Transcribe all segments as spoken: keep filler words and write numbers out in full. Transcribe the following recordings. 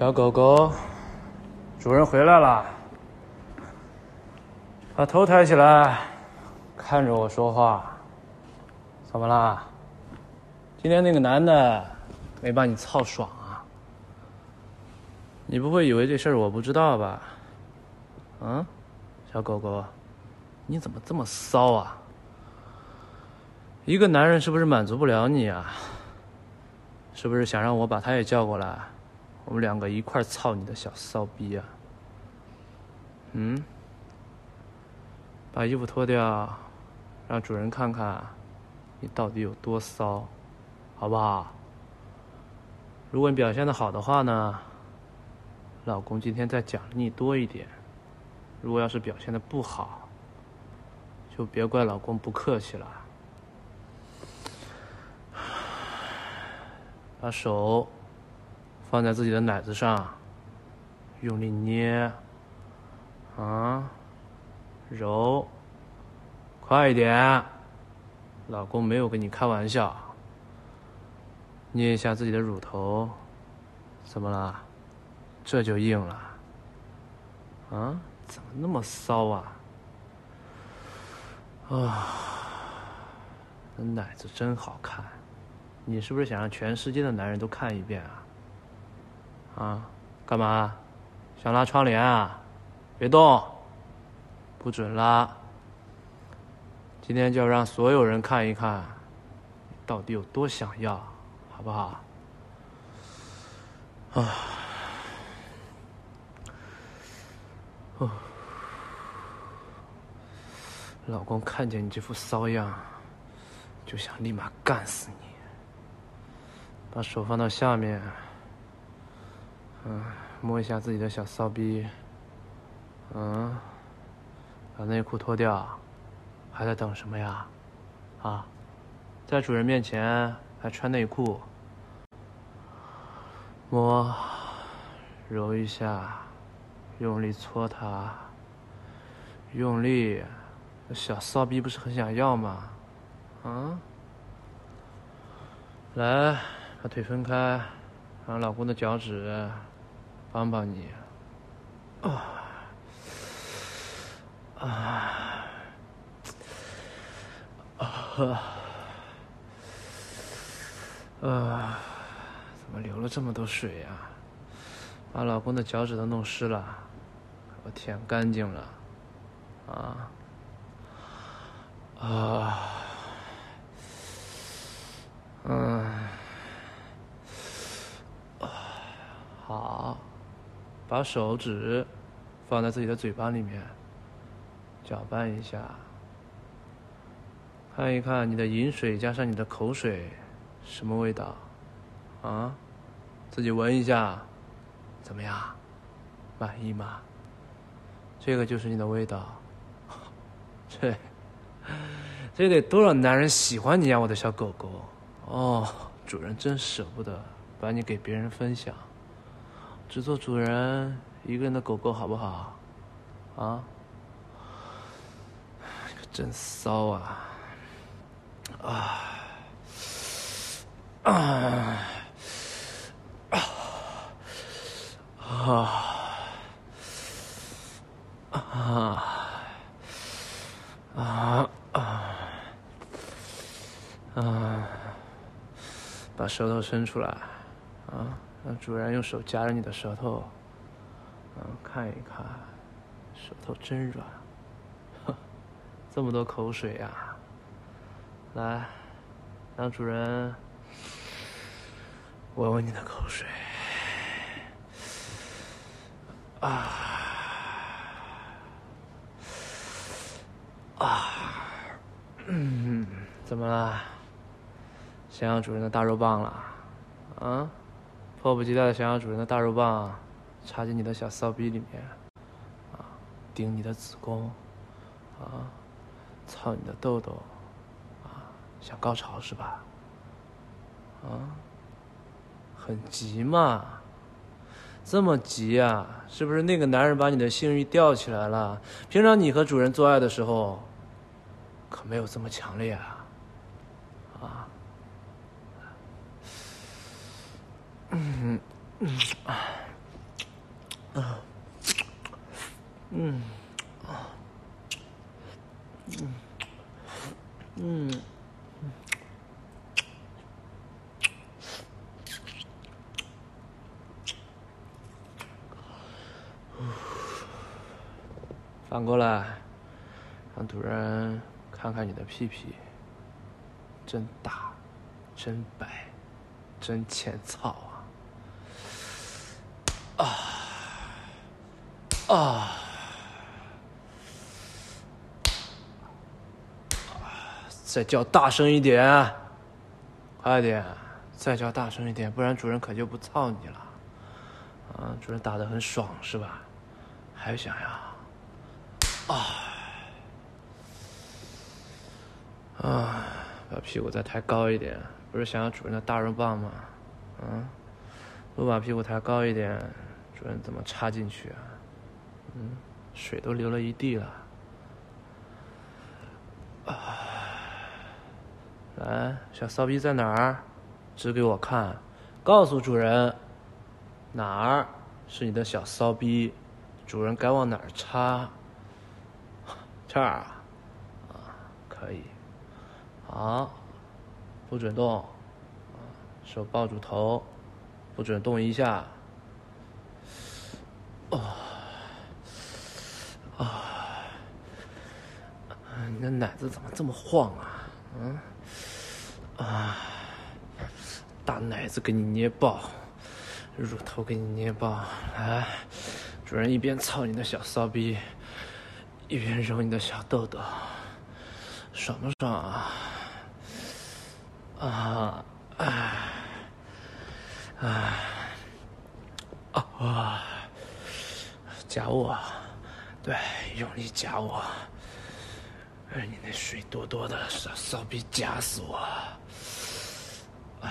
小狗狗，主人回来了，把头抬起来，看着我说话。怎么啦？今天那个男的没把你操爽啊？你不会以为这事儿我不知道吧？嗯，小狗狗，你怎么这么骚啊？一个男人是不是满足不了你啊？是不是想让我把他也叫过来，我们两个一块操你的小骚逼啊？嗯，把衣服脱掉，让主人看看你到底有多骚，好不好？如果你表现得好的话呢，老公今天再奖励你多一点；如果要是表现得不好，就别怪老公不客气了。把手放在自己的奶子上，用力捏，啊，揉，快一点！老公没有跟你开玩笑。捏一下自己的乳头，怎么了？这就硬了？啊，怎么那么骚啊？啊，那奶子真好看。你是不是想让全世界的男人都看一遍啊？啊，干嘛？想拉窗帘啊？别动，不准拉！今天就要让所有人看一看，你到底有多想要，好不好？啊，哦，老公看见你这副骚样，就想立马干死你。把手放到下面，嗯，摸一下自己的小骚逼，嗯，把内裤脱掉，还在等什么呀？啊，在主人面前还穿内裤，摸，揉一下，用力搓它，用力，小骚逼不是很想要吗？啊，来。把腿分开，让老公的脚趾帮帮你。啊啊啊啊！怎么流了这么多水呀？把老公的脚趾都弄湿了，我舔干净了。啊啊嗯。好，把手指放在自己的嘴巴里面，搅拌一下，看一看你的饮水加上你的口水什么味道啊？自己闻一下，怎么样？满意吗？这个就是你的味道。这这得多少男人喜欢你呀，我的小狗狗！哦，主人真舍不得把你给别人分享。只做主人一个人的狗狗好不好？啊，可真骚啊！啊啊啊啊啊啊啊！把舌头伸出来，啊！让主人用手夹着你的舌头，嗯，看一看，舌头真软，呵，这么多口水呀！来，让主人闻闻你的口水，啊啊，嗯，怎么了？想要主人的大肉棒了？啊？迫不及待的想要主人的大肉棒插进你的小骚逼里面，啊，顶你的子宫，啊，操你的痘痘，啊，想高潮是吧？啊，很急嘛？这么急啊？是不是那个男人把你的性欲吊起来了？平常你和主人做爱的时候，可没有这么强烈啊！啊。嗯嗯啊嗯，嗯，嗯。反过来，让主人看看你的屁屁，真大，真白，真欠操啊！啊啊！再叫大声一点，快点，再叫大声一点，不然主人可就不操你了。啊，主人打得很爽是吧？还想要？啊！啊！把屁股再抬高一点，不是想要主人的大肉棒吗？嗯，不把屁股抬高一点，主人怎么插进去啊？嗯，水都流了一地了。啊！来，小骚逼在哪儿？指给我看，告诉主人，哪儿是你的小骚逼？主人该往哪儿插？这儿啊，啊，可以。好，不准动，手抱住头，不准动一下。哦，啊，你的奶子怎么这么晃啊？嗯，啊，大奶子给你捏爆，乳头给你捏爆，来，主人一边操你的小骚逼，一边揉你的小豆豆，爽不爽啊？啊，啊，啊，啊，夹我，对，用力夹我，让你那水多多的小骚逼夹死我！啊，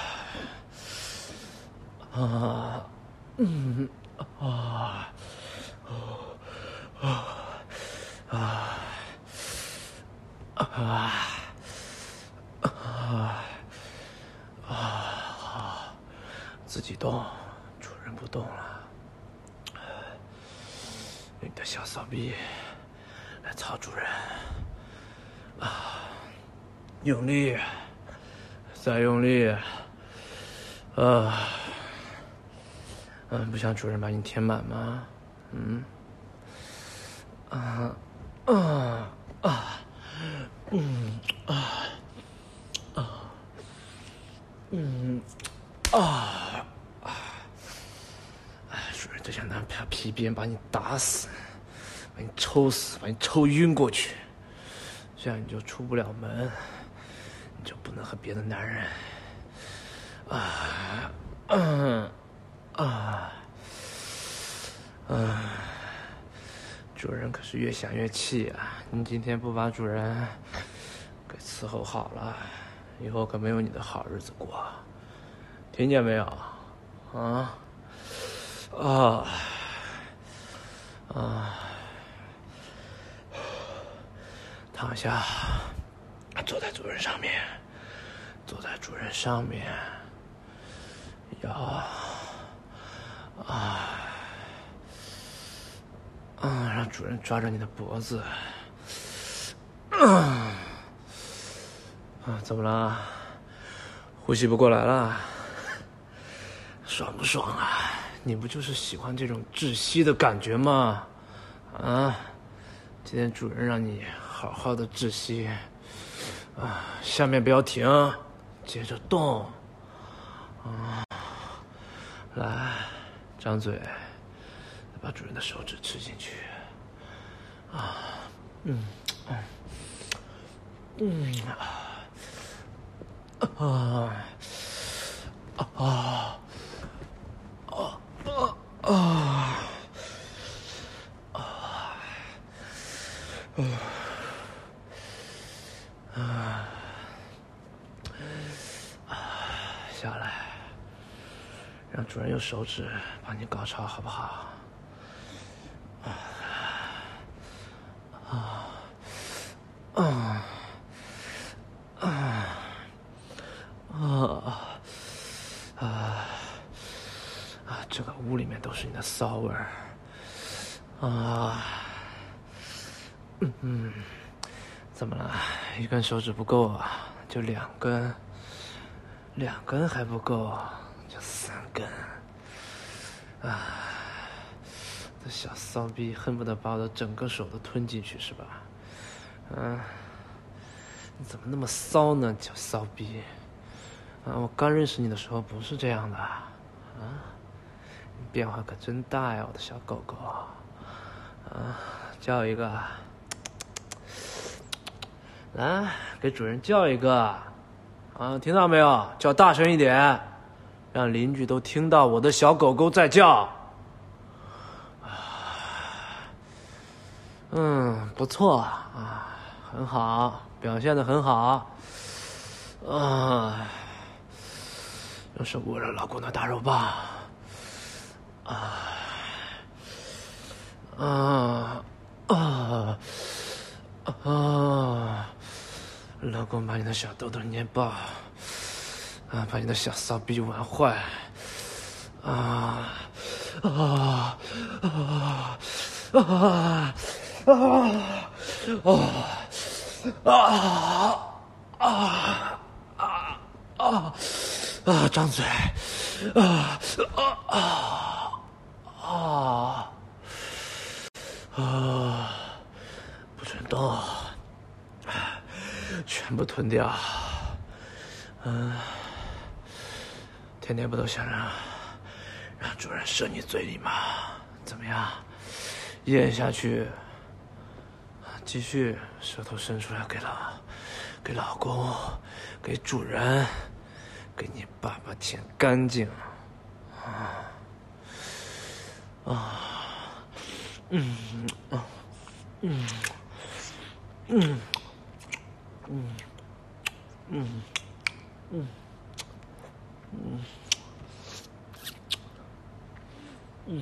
啊，嗯，啊，啊，啊，啊。啊啊！自己动，主人不动了。你的小骚逼来操主人啊！用力，再用力。啊，嗯，不想主人把你填满吗？嗯，啊啊啊，嗯啊。嗯，啊啊！主人就想拿皮鞭把你打死，把你抽死，把你抽晕过去，这样你就出不了门，你就不能和别的男人啊，嗯啊，嗯，主人可是越想越气啊！你今天不把主人给伺候好了，以后可没有你的好日子过，听见没有？啊啊啊！躺下，坐在主人上面，坐在主人上面，摇啊啊！让主人抓着你的脖子，啊！啊，怎么了？呼吸不过来了？爽不爽啊？你不就是喜欢这种窒息的感觉吗？啊！今天主人让你好好的窒息，啊，下面不要停，接着动，啊，来，张嘴，把主人的手指吃进去，啊，嗯，嗯，嗯，啊，啊，啊。啊啊啊啊！下来，让主人用手指帮你高潮，好不好？啊啊啊啊啊啊！这个屋里面都是你的骚味儿啊，嗯嗯，怎么了？一根手指不够啊？就两根，两根还不够，就三根。啊，这小骚逼恨不得把我的整个手都吞进去是吧？嗯，你怎么那么骚呢，小骚逼？啊，我刚认识你的时候不是这样的，啊，你变化可真大呀，我的小狗狗。啊，叫一个，来，给主人叫一个，啊，听到没有？叫大声一点，让邻居都听到我的小狗狗在叫。嗯，不错啊，很好，表现得很好。啊，用手握着老公的大肉棒。啊。啊啊啊！老公把你的小豆豆捏爆，啊，把你的小骚逼玩坏，啊啊啊啊啊啊啊啊啊啊！张嘴，啊啊啊啊！啊，不准动，全部吞掉。嗯，天天不都想让让主人射你嘴里吗？怎么样？咽下去，继续舌头伸出来给老给老公，给主人，给你爸爸舔干净。啊啊！嗯嗯嗯嗯嗯嗯嗯嗯嗯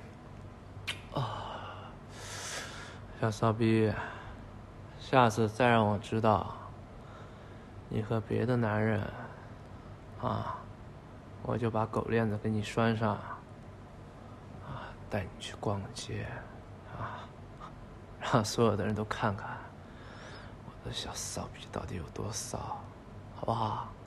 啊！小骚逼，下次再让我知道你和别的男人啊，我就把狗链子给你拴上，啊，带你去逛街，啊，让所有的人都看看我的小骚逼到底有多骚，好不好？